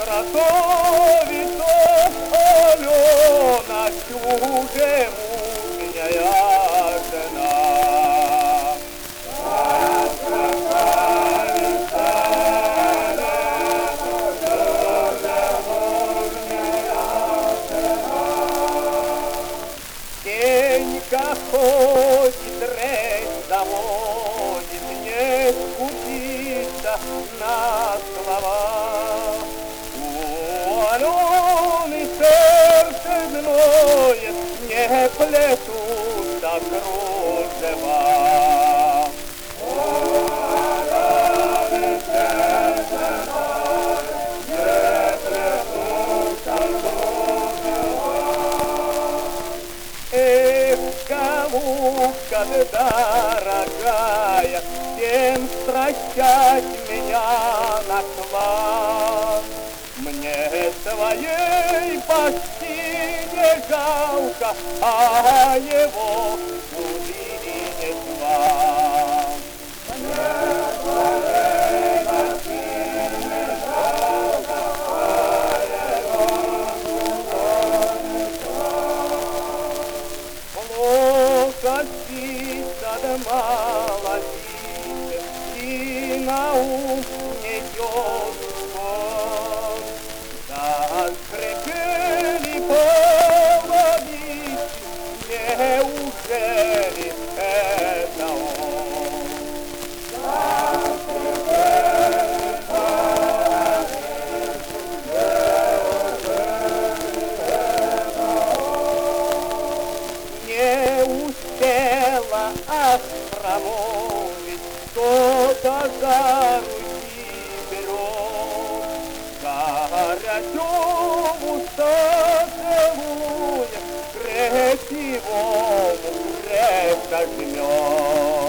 красавица Алена, чужемужняя жена. Денька ходит, речь заводит, не скупится на слова. У Алены сердце гноет, не плетутся кружева. Эх, голубка ты дорогая, всем стращать меня нашла. Мне своей почти не жалко, а его убийства. Мне своей почти не жалко, а его плохо спится, да мало видит, и на ум не идет сон. Заскрипели половицы, неужели это он? Заскрипели половицы, не успела остромовить, кто-то за руки берет. Горячому поцелуем красивому крепко жмет.